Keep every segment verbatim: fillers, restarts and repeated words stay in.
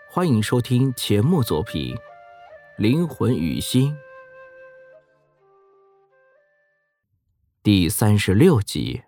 欢迎收听节目作品《灵魂与心》第三十六集。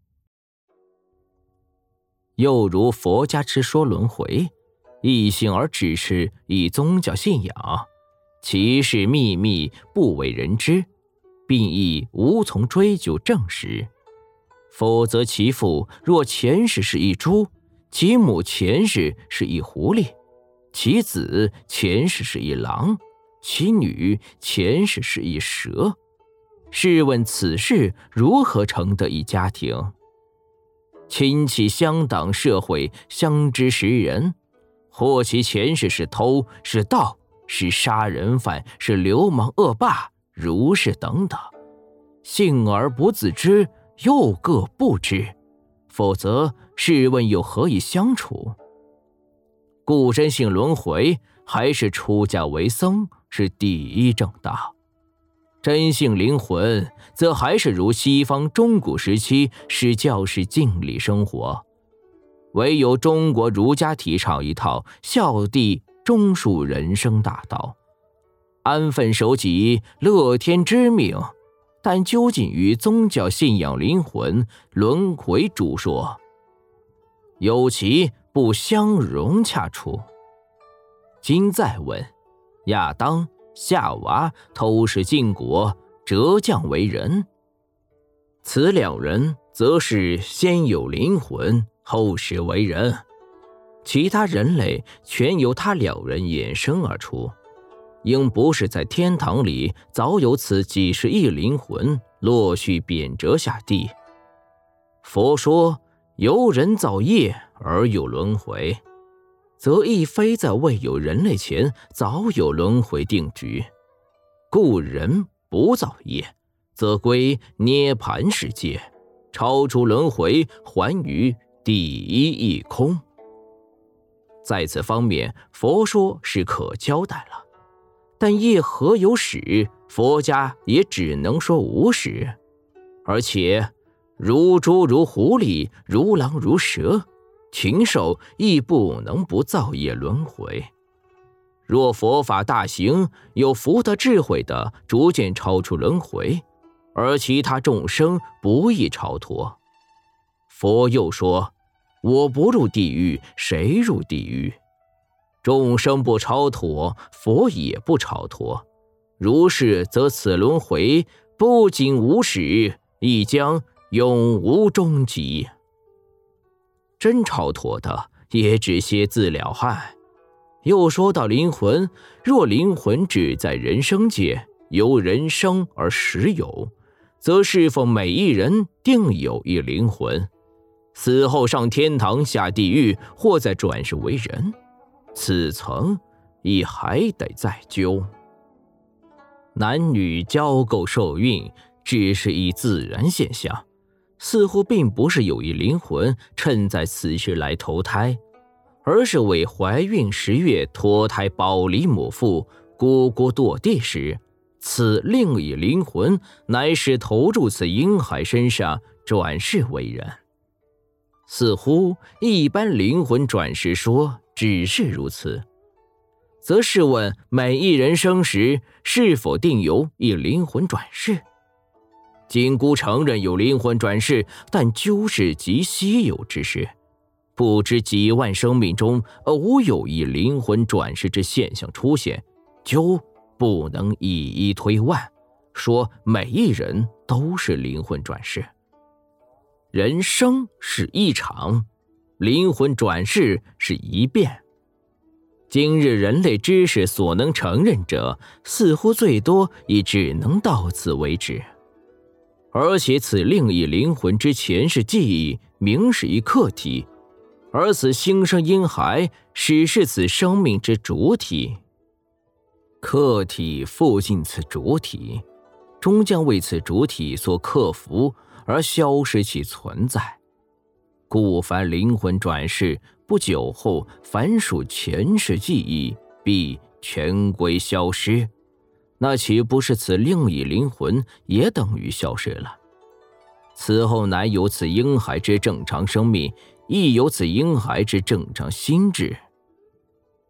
又如佛家之说轮回，一心而只是以宗教信仰，其事秘密不为人知，并亦无从追究证实。否则其父若前世是一猪，其母前世是一狐狸，其子前世是一狼，其女前世是一蛇，试问此事如何成得一家庭？亲戚乡党社会相知识人，或其前世是偷是盗是杀人犯是流氓恶霸如是等等，幸而不自知，又各不知，否则试问又何以相处？故真信轮回，还是出家为僧是第一正道。真信灵魂，则还是如西方中古时期使教士尽力生活。唯有中国儒家提倡一套孝悌忠恕人生大道，安分守己，乐天知命。但究竟于宗教信仰灵魂轮回诸说，有其不相融洽处。今再问，亚当夏娃偷食禁果，折降为人，此两人则是先有灵魂，后世为人，其他人类全由他两人衍生而出，应不是在天堂里早有此几十亿灵魂落续贬谪下地。佛说由人造业而有轮回，则亦非在未有人类前早有轮回定局。故人不造业，则归涅槃世界，超出轮回，还于第一义空。在此方面，佛说是可交代了，但业何有始，佛家也只能说无始。而且如猪如狐狸，如狼如蛇，禽兽亦不能不造业轮回。若佛法大行，有福德智慧的逐渐超出轮回，而其他众生不易超脱。佛又说，我不入地狱，谁入地狱？众生不超脱，佛也不超脱。如是，则此轮回不仅无始，亦将永无终极。真超脱的，也只些自了汉。又说到灵魂，若灵魂只在人生界，由人生而实有，则是否每一人定有一灵魂，死后上天堂下地狱，或再转世为人？此层亦还得再究。男女交媾受孕只是一自然现象，似乎并不是有一灵魂趁在此时来投胎，而是为怀孕十月脱胎保离母腹，咕咕堕地时，此另一灵魂乃是投入此婴孩身上，转世为人。似乎一般灵魂转世说只是如此，则试问每一人生时是否定有一灵魂转世？今姑承认有灵魂转世，但究是极稀有之事，不知几万生命中偶有一灵魂转世之现象出现，究不能一一推万，说每一人都是灵魂转世。人生是一场，灵魂转世是一变。今日人类知识所能承认者，似乎最多也只能到此为止。而且此另一灵魂之前世记忆，明是一客体，而此新生婴孩始是此生命之主体。客体复进此主体，终将为此主体所克服，而消失其存在。故凡灵魂转世，不久后凡属前世记忆必全归消失，那岂不是此另一灵魂也等于消失了？此后乃有此婴孩之正常生命，亦有此婴孩之正常心智。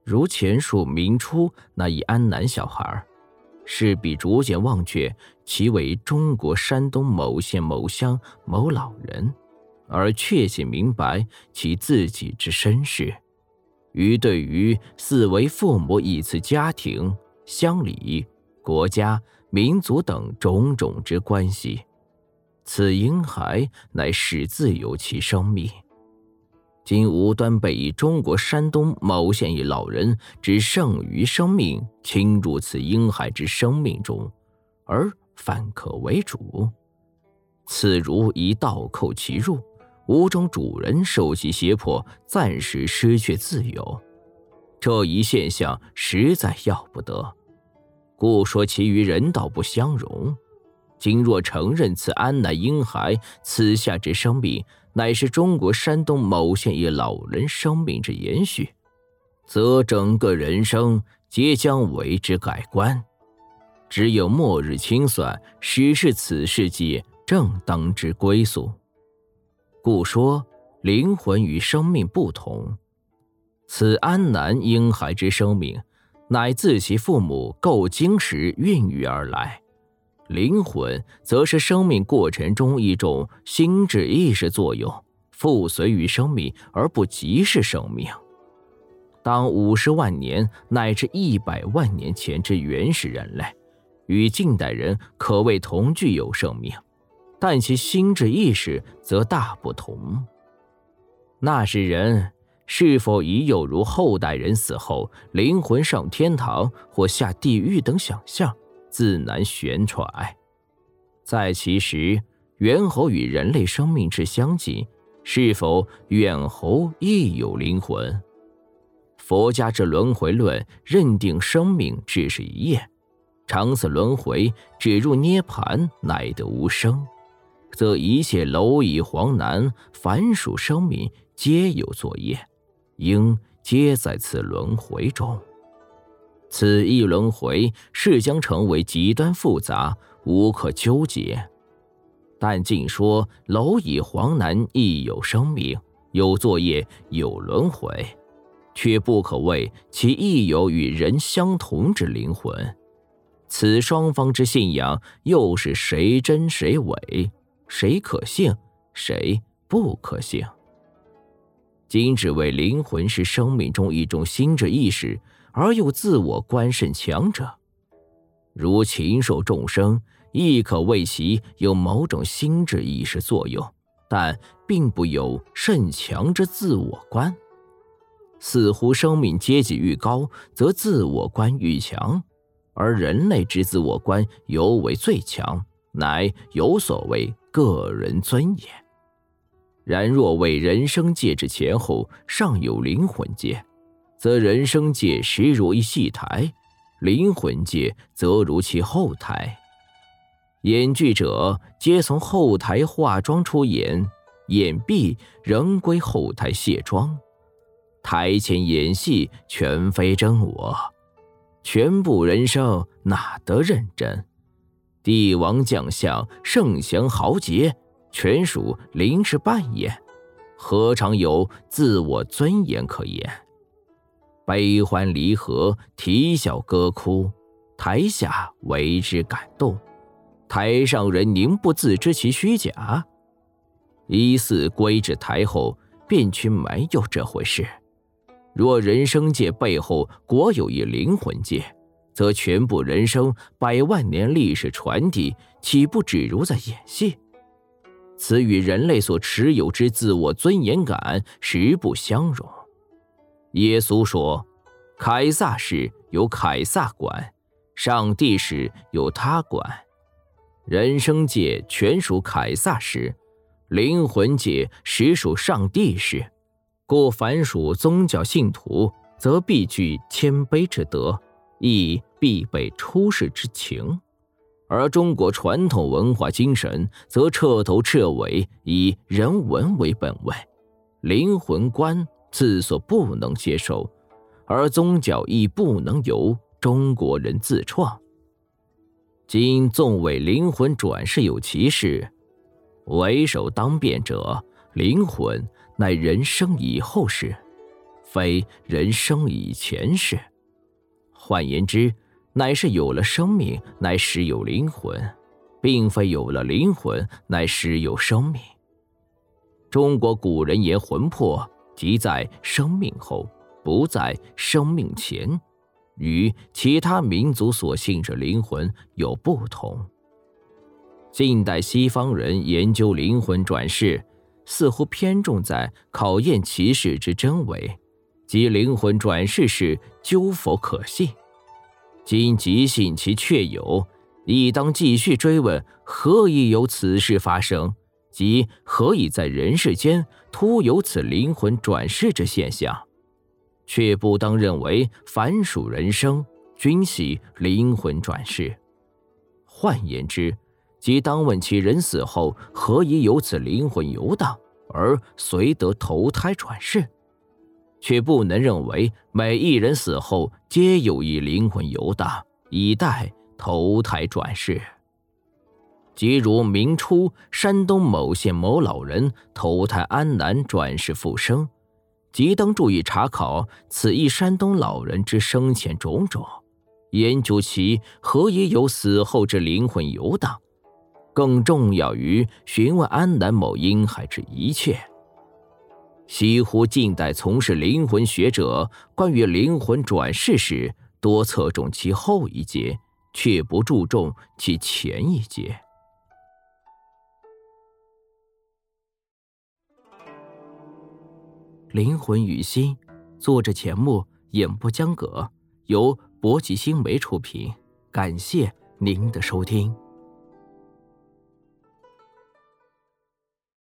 如前述明初那一安南小孩，势必逐渐忘却其为中国山东某县某乡某老人，而确切明白其自己之身世，于对于四为父母以此家庭、乡里、国家、民族等种种之关系，此婴孩乃始自有其生命。今无端被以中国山东某县一老人之剩余生命侵入此婴孩之生命中，而反客为主，此如一倒扣其入，无中主人受其胁迫，暂时失去自由。这一现象实在要不得，故说其余人道不相容。今若承认此安乃婴孩此下之生命乃是中国山东某县一老人生命之延续，则整个人生皆将为之改观。只有末日清算，实是此世界正当之归宿。故说灵魂与生命不同，此安南婴孩之生命，乃自其父母构精时孕育而来。灵魂则是生命过程中一种心智意识作用，附随于生命而不即是生命。当五十万年乃至一百万年前之原始人类，与近代人可谓同具有生命，但其心智意识则大不同。那时人是否已有如后代人死后灵魂上天堂或下地狱等想象，自难悬揣。在其时，猿猴与人类生命之相近，是否猿猴亦有灵魂？佛家之轮回论认定生命只是一夜，长此轮回，只入涅盘乃得无生，则一切蝼蚁黄南凡属生命皆有作业，应皆在此轮回中。此一轮回是将成为极端复杂，无可纠结。但尽说蝼蚁黄南亦有生命，有作业，有轮回，却不可谓其亦有与人相同之灵魂。此双方之信仰又是谁真谁伪，谁可信，谁不可信？今只为灵魂是生命中一种心智意识，而又自我观甚强者，如禽兽众生，亦可谓其有某种心智意识作用，但并不有甚强之自我观。似乎生命阶级愈高，则自我观愈强，而人类之自我观尤为最强，乃有所谓个人尊严。然若为人生界之前后尚有灵魂界，则人生界实如一戏台，灵魂界则如其后台。演剧者皆从后台化妆出演，演毕仍归后台卸妆。台前演戏全非真我，全部人生哪得认真？帝王将相圣贤豪杰，全属临时扮演，何尝有自我尊严可言？悲欢离合，啼笑歌哭，台下为之感动，台上人宁不自知其虚假？依次归至台后，便却没有这回事。若人生界背后果有一灵魂界，则全部人生百万年历史传递，岂不只如在演戏？此与人类所持有之自我尊严感实不相容。耶稣说，凯撒使有凯撒管，上帝使有他管。人生界全属凯撒使，灵魂界实属上帝使。故凡属宗教信徒，则必具谦卑之德，亦必备出世之情。而中国传统文化精神则彻头彻尾以人文为本位，灵魂观自所不能接受，而宗教亦不能由中国人自创。今纵谓灵魂转世有其事，为首当辩者，灵魂乃人生以后事， 非人生以前事。换言之，乃是有了生命，乃实有灵魂，并非有了灵魂，乃实有生命。中国古人言魂魄即在生命后，不在生命前，与其他民族所信之灵魂有不同。近代西方人研究灵魂转世，似乎偏重在考验其事之真伪，即灵魂转世时究否可信。今即信其确有，亦当继续追问何以有此事发生，即何以在人世间突有此灵魂转世之现象，却不当认为凡属人生均系灵魂转世。换言之，即当问其人死后何以有此灵魂游荡，而随得投胎转世，却不能认为每一人死后皆有一灵魂游荡，以待投胎转世。即如明初山东某县某老人投胎安南转世复生，即当注意查考此一山东老人之生前种种，研究其何以有死后之灵魂游荡，更重要于询问安南某婴孩之一切。西湖近代从事灵魂学者关于灵魂转世时，多侧重其后一节，却不注重其前一节。灵魂与心，作者钱穆，演播江葛，由博吉新媒出品，感谢您的收听。